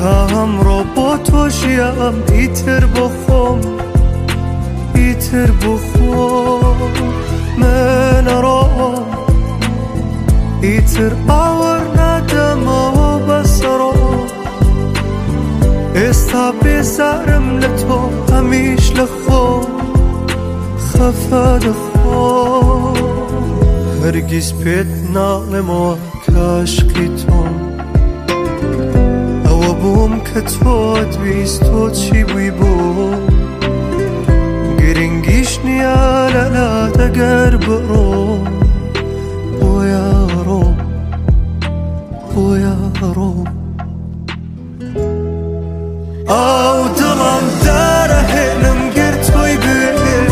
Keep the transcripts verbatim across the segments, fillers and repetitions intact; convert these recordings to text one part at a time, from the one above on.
تا همرو با تو شیم ایتر بخوام ایتر بخوام من رام ایتر آور ندم و بسرام استا بسرم لتو همیش لخوام خفا دخوام هرگز پیت نالم و کاشقی توم او بوم که تو دویست تو چی بوی بوم گرنگیش نیالا دگر برو بویا رو بویا رو او دلم داره هنم گر توی بیه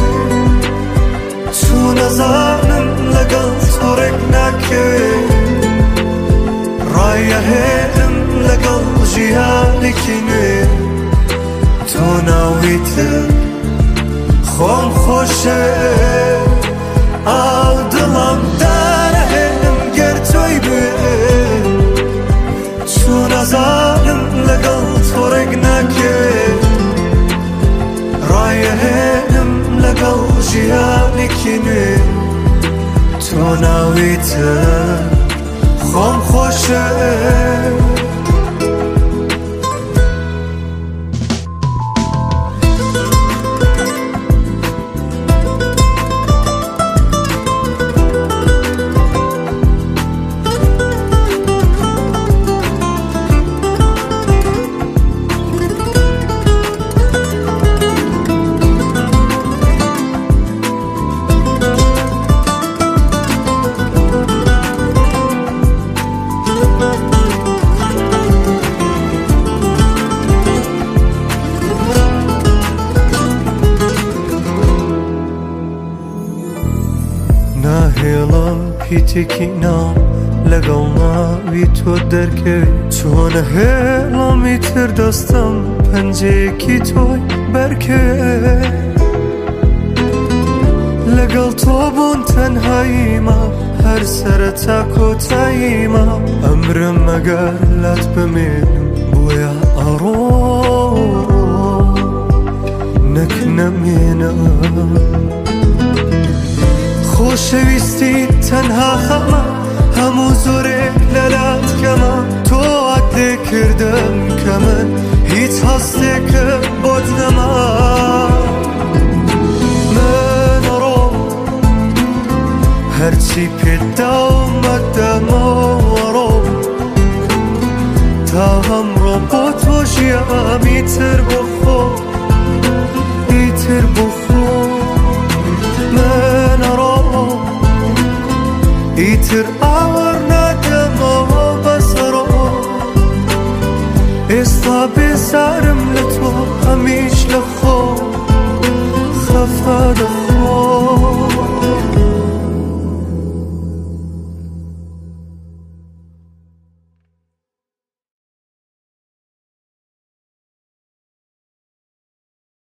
تو نزانم لگل تو رک نکه رای هنم لگل جیانی کنه تو ناویتر خون خوشه او دلم داره هنم گر توی بیه تو نزانم لگل تو رک نکه رای هنم لگل جیانی کنه تو ناویتر خون خوشه هێڵم پیتێکینام لەگەڵ ناوی تۆ دەرکەوی چۆنە هێڵمی تر دەستم پەنجەیەکی تۆی بەرکەوێ لەگەڵ تۆ بوون تەنهاییمە هەر سەرەتا کۆتاییمە ئەمرم ئەگەر لات بمێنم بۆیە ئەڕۆ نەک نەمێنم خۆشەویستی تەنها خەمە هەموو زۆرێک لەلات کەمە تۆ عات لێ کردم کە من هیچ هەستێکم بۆت نەما من ئەڕۆم هەرچی پێدا ومەدەمەوە ڕۆم تا هەمڕۆ بۆ تۆ ژیام ئیتر بۆ خۆم ئیتر بۆ خۆم من ئەڕۆم ئیتر ئاوەڕ نادەمەوە بەسەرۆ ئێستا بێزارم لە تۆ هەمیش لە خۆم خەفا دەخۆم